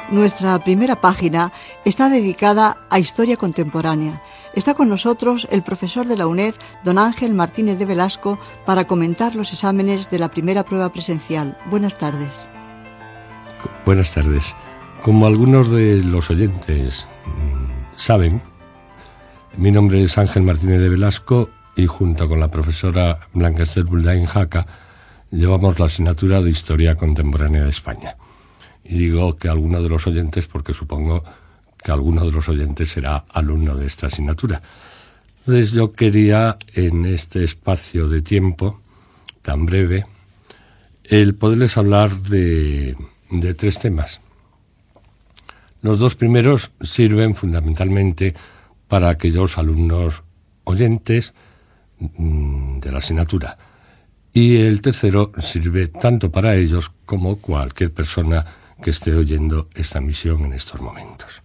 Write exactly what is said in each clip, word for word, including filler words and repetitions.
Nuestra primera página está dedicada a historia contemporánea. Está con nosotros el profesor de la UNED, don Ángel Martínez de Velasco, para comentar los exámenes de la primera prueba presencial. Buenas tardes. Buenas tardes. Como algunos de los oyentes mmm, saben, mi nombre es Ángel Martínez de Velasco y junto con la profesora Blanca Esther Buldain Jaca llevamos la asignatura de Historia Contemporánea de España. Y digo que alguno de los oyentes porque supongo que alguno de los oyentes será alumno de esta asignatura. Entonces yo quería, en este espacio de tiempo tan breve, el poderles hablar de, de tres temas. Los dos primeros sirven fundamentalmente para aquellos alumnos oyentes de la asignatura. Y el tercero sirve tanto para ellos como cualquier persona que esté oyendo esta emisión en estos momentos.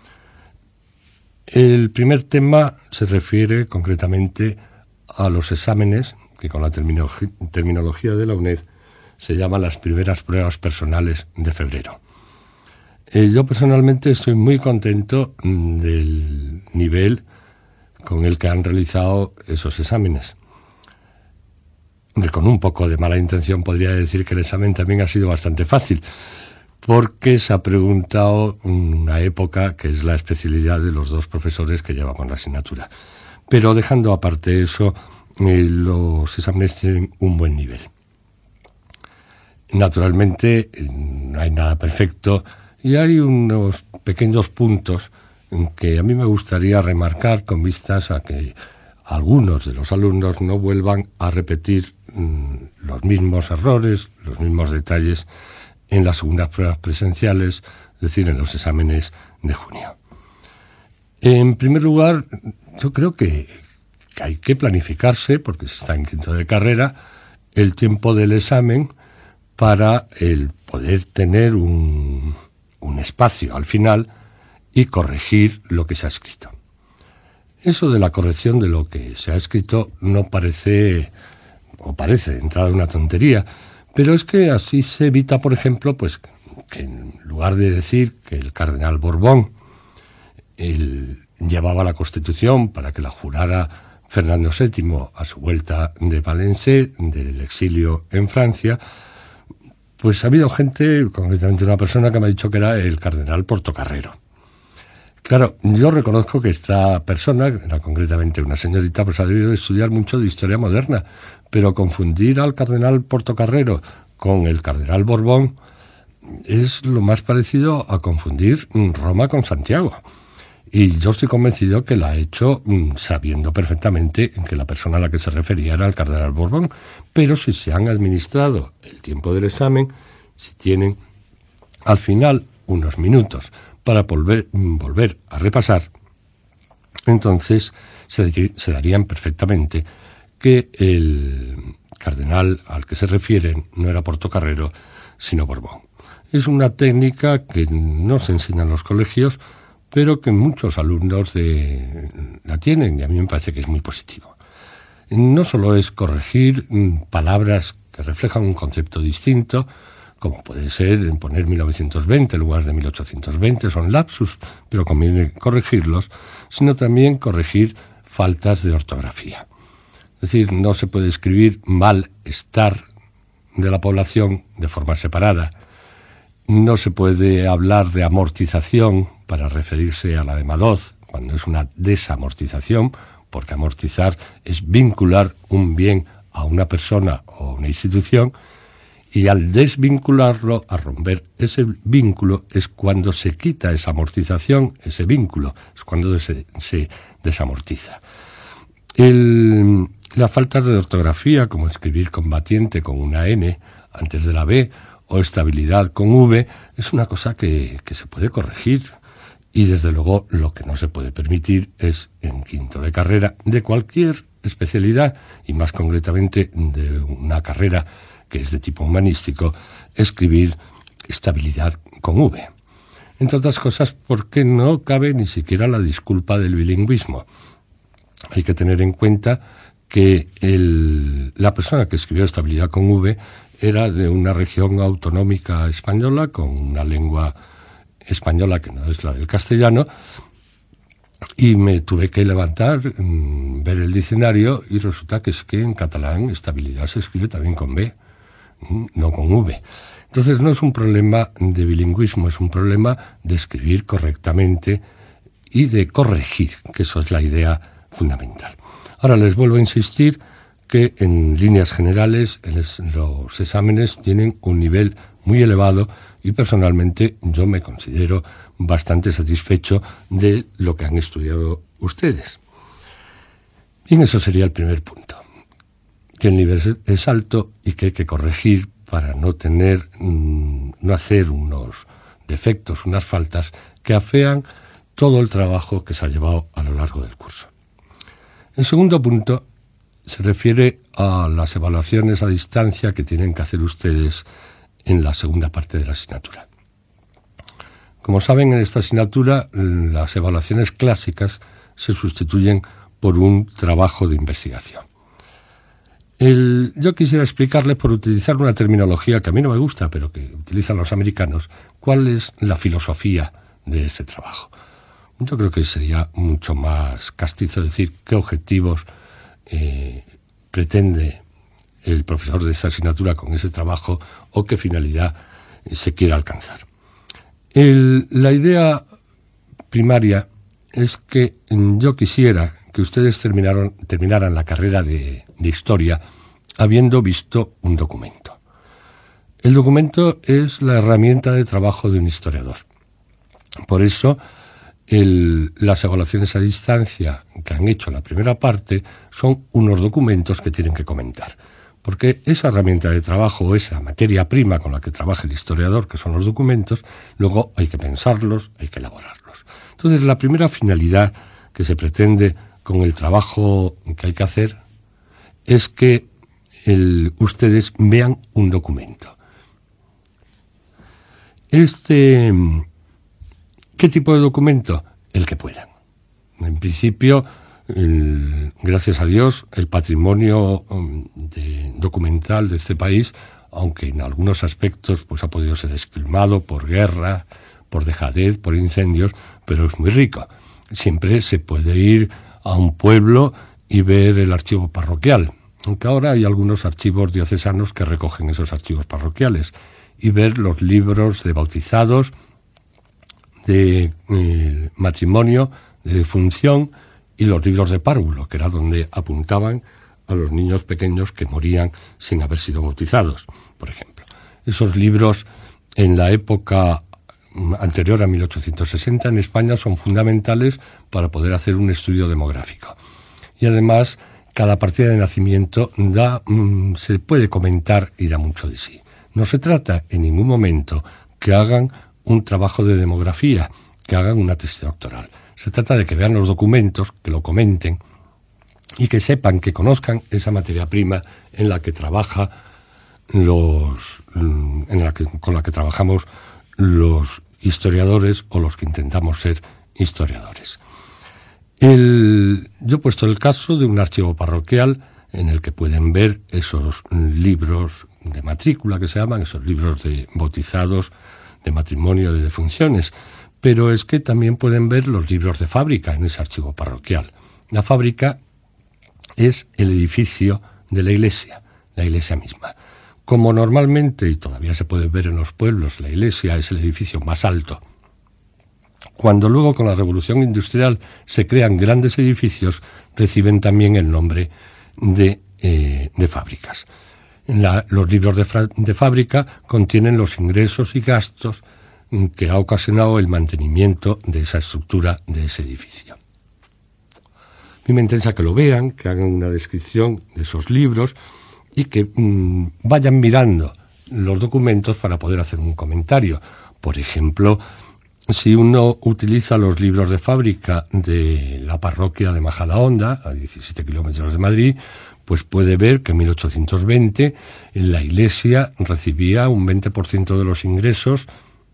El primer tema se refiere concretamente a los exámenes que con la terminología, terminología de la UNED se llaman las primeras pruebas personales de febrero. Eh, yo personalmente estoy muy contento del nivel con el que han realizado esos exámenes. Hombre, con un poco de mala intención podría decir que el examen también ha sido bastante fácil, porque se ha preguntado una época que es la especialidad de los dos profesores que llevamos la asignatura. Pero dejando aparte eso, eh, los exámenes tienen un buen nivel. Naturalmente, no hay nada perfecto y hay unos pequeños puntos que a mí me gustaría remarcar con vistas a que algunos de los alumnos no vuelvan a repetir mmm, los mismos errores, los mismos detalles en las segundas pruebas presenciales, es decir, en los exámenes de junio. En primer lugar, yo creo que, que hay que planificarse, porque se está en quinto de carrera, el tiempo del examen para el poder tener un, un espacio al final y corregir lo que se ha escrito. Eso de la corrección de lo que se ha escrito no parece, o parece de entrada una tontería, pero es que así se evita, por ejemplo, pues que en lugar de decir que el cardenal Borbón él llevaba la Constitución para que la jurara Fernando séptimo a su vuelta de Valencé, del exilio en Francia, pues ha habido gente, concretamente una persona que me ha dicho que era el cardenal Portocarrero. Claro, yo reconozco que esta persona, era concretamente una señorita, pues ha debido estudiar mucho de historia moderna, pero confundir al cardenal Portocarrero con el cardenal Borbón es lo más parecido a confundir Roma con Santiago. Y yo estoy convencido que la ha hecho sabiendo perfectamente que la persona a la que se refería era el cardenal Borbón. Pero si se han administrado el tiempo del examen, si tienen al final unos minutos para volver, volver a repasar, entonces se, se darían perfectamente que el cardenal al que se refieren no era Portocarrero, sino Borbón. Es una técnica que no se enseña en los colegios, pero que muchos alumnos de, la tienen, y a mí me parece que es muy positivo. No solo es corregir palabras que reflejan un concepto distinto, como puede ser en poner mil novecientos veinte en lugar de mil ochocientos veinte, son lapsus, pero conviene corregirlos, sino también corregir faltas de ortografía. Es decir, no se puede escribir malestar de la población de forma separada. No se puede hablar de amortización para referirse a la de Madoz, cuando es una desamortización, porque amortizar es vincular un bien a una persona o una institución, y al desvincularlo, a romper ese vínculo, es cuando se quita esa amortización, ese vínculo, es cuando se, se desamortiza. El, las faltas de ortografía, como escribir combatiente con una N antes de la B, o estabilidad con V, es una cosa que, que se puede corregir. Y desde luego lo que no se puede permitir es, en quinto de carrera, de cualquier especialidad, y más concretamente de una carrera que es de tipo humanístico, escribir estabilidad con V. Entre otras cosas porque no cabe ni siquiera la disculpa del bilingüismo. Hay que tener en cuenta que el, la persona que escribió estabilidad con V era de una región autonómica española con una lengua española que no es la del castellano, y me tuve que levantar, mmm, ver el diccionario, y resulta que es que en catalán estabilidad se escribe también con B, mmm, no con V. Entonces no es un problema de bilingüismo, es un problema de escribir correctamente y de corregir, que eso es la idea fundamental. Ahora les vuelvo a insistir que en líneas generales los exámenes tienen un nivel muy elevado y personalmente yo me considero bastante satisfecho de lo que han estudiado ustedes. Bien, eso sería el primer punto, que el nivel es alto y que hay que corregir para no tener, no hacer unos defectos, unas faltas que afean todo el trabajo que se ha llevado a lo largo del curso. El segundo punto se refiere a las evaluaciones a distancia que tienen que hacer ustedes en la segunda parte de la asignatura. Como saben, en esta asignatura las evaluaciones clásicas se sustituyen por un trabajo de investigación. El, yo quisiera explicarles, por utilizar una terminología que a mí no me gusta, pero que utilizan los americanos, cuál es la filosofía de este trabajo. Yo creo que sería mucho más castizo decir qué objetivos eh, pretende el profesor de esa asignatura con ese trabajo o qué finalidad se quiere alcanzar. El, la idea primaria es que yo quisiera que ustedes terminaron, terminaran la carrera de, de historia habiendo visto un documento. El documento es la herramienta de trabajo de un historiador. Por eso, el, las evaluaciones a distancia que han hecho en la primera parte son unos documentos que tienen que comentar. Porque esa herramienta de trabajo, esa materia prima con la que trabaja el historiador, que son los documentos, luego hay que pensarlos, hay que elaborarlos. Entonces, la primera finalidad que se pretende con el trabajo que hay que hacer es que el, ustedes vean un documento. Este, ¿qué tipo de documento? El que puedan. En principio, el, gracias a Dios, el patrimonio de, documental de este país, aunque en algunos aspectos pues ha podido ser esquilmado por guerra, por dejadez, por incendios, pero es muy rico. Siempre se puede ir a un pueblo y ver el archivo parroquial, aunque ahora hay algunos archivos diocesanos que recogen esos archivos parroquiales, y ver los libros de bautizados, de eh, matrimonio, de defunción, y los libros de párvulo, que era donde apuntaban a los niños pequeños que morían sin haber sido bautizados, por ejemplo. Esos libros en la época anterior a mil ochocientos sesenta en España son fundamentales para poder hacer un estudio demográfico. Y además, cada partida de nacimiento da, mmm, se puede comentar y da mucho de sí. No se trata en ningún momento que hagan un trabajo de demografía, que hagan una tesis doctoral. Se trata de que vean los documentos, que lo comenten y que sepan, que conozcan esa materia prima en la que trabaja los, en la que, con la que trabajamos los historiadores o los que intentamos ser historiadores. El, yo he puesto el caso de un archivo parroquial en el que pueden ver esos libros de matrícula que se llaman, esos libros de bautizados, de matrimonio, de defunciones, pero es que también pueden ver los libros de fábrica en ese archivo parroquial. La fábrica es el edificio de la iglesia, la iglesia misma. Como normalmente, y todavía se puede ver en los pueblos, la iglesia es el edificio más alto. Cuando luego con la revolución industrial se crean grandes edificios, reciben también el nombre de, eh, de fábricas. La, los libros de, fra, de fábrica contienen los ingresos y gastos que ha ocasionado el mantenimiento de esa estructura, de ese edificio. A mí me interesa que lo vean, que hagan una descripción de esos libros y que mmm, vayan mirando los documentos para poder hacer un comentario. Por ejemplo, si uno utiliza los libros de fábrica de la parroquia de Majadahonda, a diecisiete kilómetros de Madrid, pues puede ver que en mil ochocientos veinte la iglesia recibía un veinte por ciento de los ingresos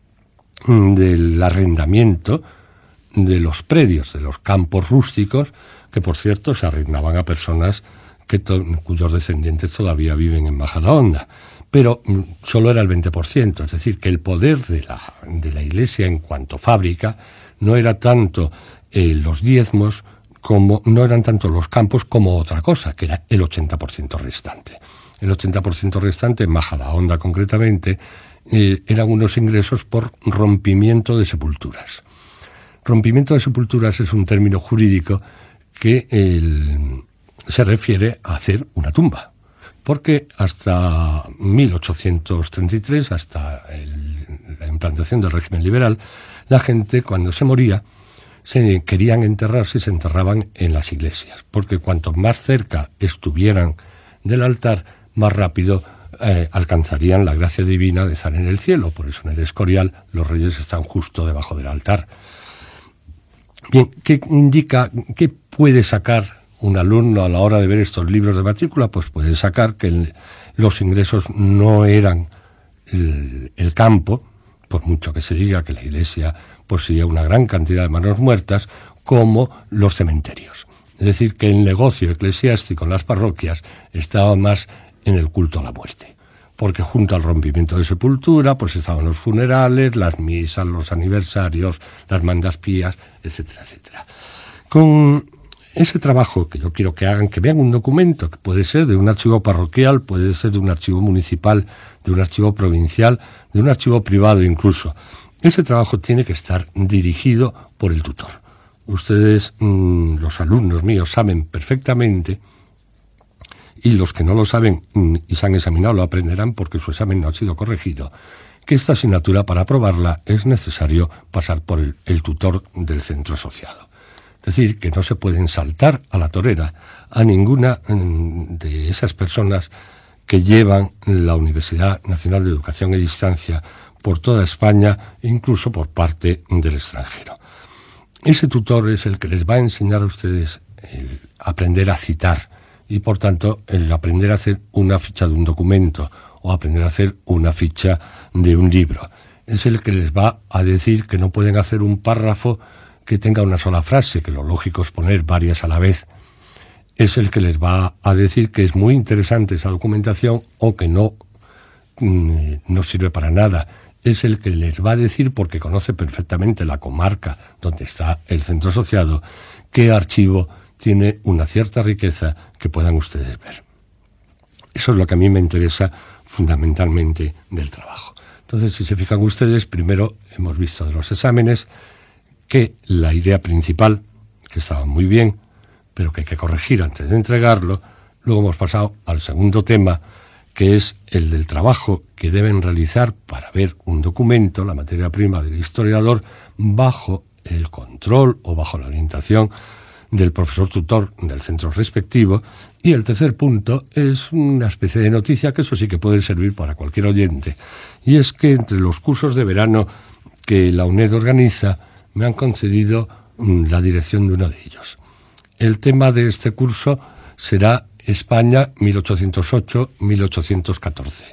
del arrendamiento de los predios, de los campos rústicos, que por cierto se arrendaban a personas que to- cuyos descendientes todavía viven en Majadahonda. pero solo era el veinte por ciento, es decir, que el poder de la, de la Iglesia en cuanto fábrica no era tanto eh, los diezmos, como no eran tanto los campos como otra cosa, que era el ochenta por ciento restante. El ochenta por ciento restante, en Majadahonda concretamente, eh, eran unos ingresos por rompimiento de sepulturas. Rompimiento de sepulturas es un término jurídico que el, se refiere a hacer una tumba. Porque hasta mil ochocientos treinta y tres, hasta el, la implantación del régimen liberal, la gente cuando se moría se querían enterrarse y se enterraban en las iglesias, porque cuanto más cerca estuvieran del altar, más rápido eh, alcanzarían la gracia divina de estar en el cielo. Por eso en el Escorial los reyes están justo debajo del altar. Bien, ¿qué indica, qué puede sacar un alumno a la hora de ver estos libros de matrícula? Pues puede sacar que el, los ingresos no eran el, el campo, por mucho que se diga que la Iglesia poseía una gran cantidad de manos muertas, como los cementerios. Es decir, que el negocio eclesiástico en las parroquias estaba más en el culto a la muerte, porque junto al rompimiento de sepultura pues estaban los funerales, las misas, los aniversarios, las mandas pías, etcétera, etcétera. Con ese trabajo que yo quiero que hagan, que vean un documento, que puede ser de un archivo parroquial, puede ser de un archivo municipal, de un archivo provincial, de un archivo privado incluso. Ese trabajo tiene que estar dirigido por el tutor. Ustedes, mmm, los alumnos míos, saben perfectamente, y los que no lo saben mmm, y se han examinado lo aprenderán porque su examen no ha sido corregido, que esta asignatura, para aprobarla, es necesario pasar por el, el tutor del centro asociado. Es decir, que no se pueden saltar a la torera a ninguna mmm, de esas personas que llevan la Universidad Nacional de Educación a Distancia por toda España, incluso por parte del extranjero. Ese tutor es el que les va a enseñar a ustedes el aprender a citar y, por tanto, el aprender a hacer una ficha de un documento o aprender a hacer una ficha de un libro. Es el que les va a decir que no pueden hacer un párrafo que tenga una sola frase, que lo lógico es poner varias a la vez. Es el que les va a decir que es muy interesante esa documentación o que no, no sirve para nada. Es el que les va a decir, porque conoce perfectamente la comarca donde está el centro asociado, qué archivo tiene una cierta riqueza que puedan ustedes ver. Eso es lo que a mí me interesa fundamentalmente del trabajo. Entonces, si se fijan ustedes, primero hemos visto de los exámenes que la idea principal, que estaba muy bien, pero que hay que corregir antes de entregarlo. Luego hemos pasado al segundo tema, que es el del trabajo que deben realizar para ver un documento, la materia prima del historiador, bajo el control o bajo la orientación del profesor tutor del centro respectivo. Y el tercer punto es una especie de noticia que eso sí que puede servir para cualquier oyente, y es que entre los cursos de verano que la UNED organiza me han concedido mmm, la dirección de uno de ellos. El tema de este curso será España mil ochocientos ocho a mil ochocientos catorce.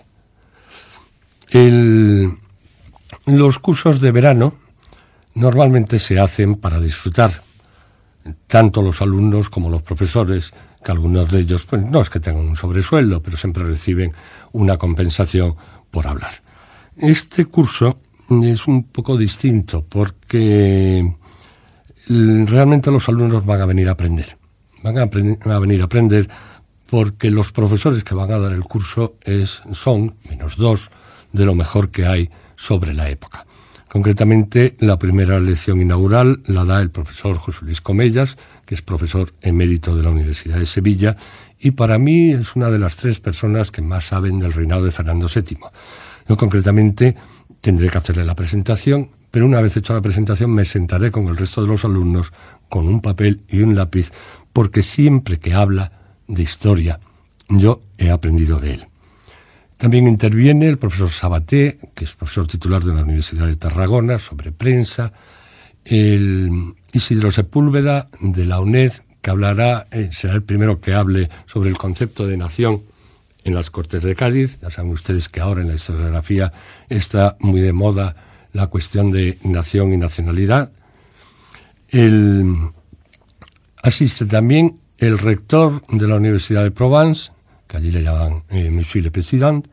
El, los cursos de verano normalmente se hacen para disfrutar, tanto los alumnos como los profesores, que algunos de ellos pues, no es que tengan un sobresueldo, pero siempre reciben una compensación por hablar. Este curso es un poco distinto porque realmente los alumnos van a venir a aprender. Van a, aprender, a venir a aprender porque los profesores que van a dar el curso es, son, menos dos, de lo mejor que hay sobre la época. Concretamente, la primera lección inaugural la da el profesor José Luis Comellas, que es profesor emérito de la Universidad de Sevilla, y para mí es una de las tres personas que más saben del reinado de Fernando séptimo. Yo concretamente tendré que hacerle la presentación, pero una vez hecha la presentación me sentaré con el resto de los alumnos con un papel y un lápiz, porque siempre que habla de historia yo he aprendido de él. También interviene el profesor Sabaté, que es profesor titular de la Universidad de Tarragona, sobre prensa, el Isidro Sepúlveda de la UNED, que hablará, eh, será el primero que hable sobre el concepto de nación en las Cortes de Cádiz. Ya saben ustedes que ahora en la historiografía está muy de moda la cuestión de nación y nacionalidad. El, asiste también el rector de la Universidad de Provence, que allí le llaman eh, Monsieur le Président,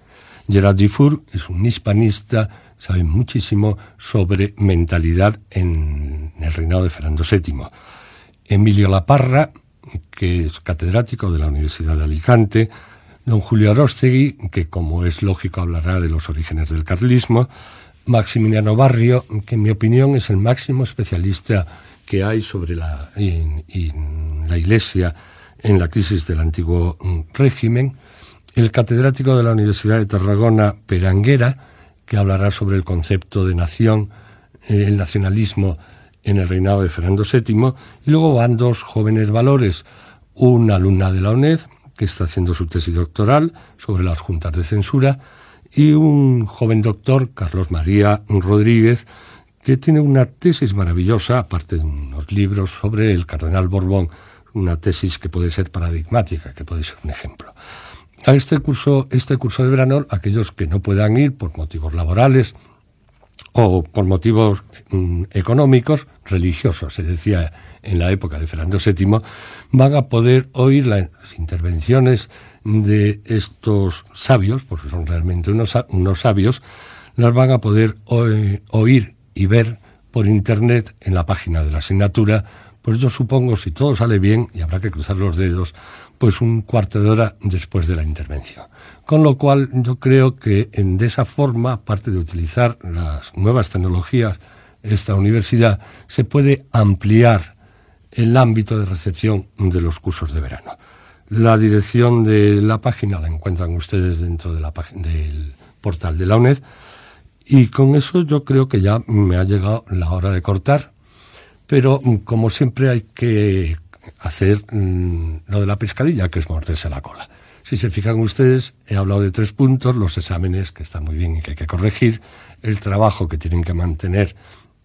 Gerard Dufour es un hispanista, sabe muchísimo sobre mentalidad en el reinado de Fernando séptimo. Emilio Laparra, que es catedrático de la Universidad de Alicante, don Julio Aróstegui, que como es lógico hablará de los orígenes del carlismo, Maximiliano Barrio, que en mi opinión es el máximo especialista que hay sobre la, en, en la Iglesia en la crisis del antiguo régimen, el catedrático de la Universidad de Tarragona, Peranguera, que hablará sobre el concepto de nación, el nacionalismo en el reinado de Fernando séptimo, y luego van dos jóvenes valores, una alumna de la UNED, que está haciendo su tesis doctoral sobre las juntas de censura, y un joven doctor, Carlos María Rodríguez, que tiene una tesis maravillosa, aparte de unos libros sobre el cardenal Borbón, una tesis que puede ser paradigmática, que puede ser un ejemplo. A este curso, este curso de verano, aquellos que no puedan ir por motivos laborales o por motivos mm, económicos, religiosos, se decía en la época de Fernando séptimo, van a poder oír las intervenciones de estos sabios, porque son realmente unos, unos sabios, las van a poder oír y ver por internet en la página de la asignatura. Pues yo supongo, si todo sale bien, y habrá que cruzar los dedos, pues un cuarto de hora después de la intervención. Con lo cual yo creo que en, de esa forma, aparte de utilizar las nuevas tecnologías, esta universidad se puede ampliar el ámbito de recepción de los cursos de verano. La dirección de la página la encuentran ustedes dentro de la página, del portal de la UNED, y con eso yo creo que ya me ha llegado la hora de cortar, pero como siempre hay que hacer mmm, lo de la pescadilla, que es morderse la cola. Si se fijan ustedes, he hablado de tres puntos: los exámenes, que están muy bien y que hay que corregir, el trabajo que tienen que mantener,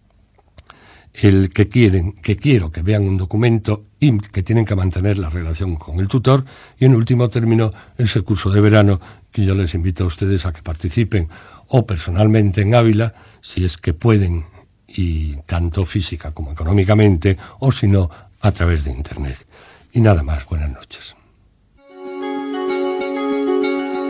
el que quieren, que quiero que vean un documento y que tienen que mantener la relación con el tutor, y en último término ese curso de verano que yo les invito a ustedes a que participen o personalmente en Ávila, si es que pueden, y tanto física como económicamente, o si no, a través de internet. Y nada más, buenas noches.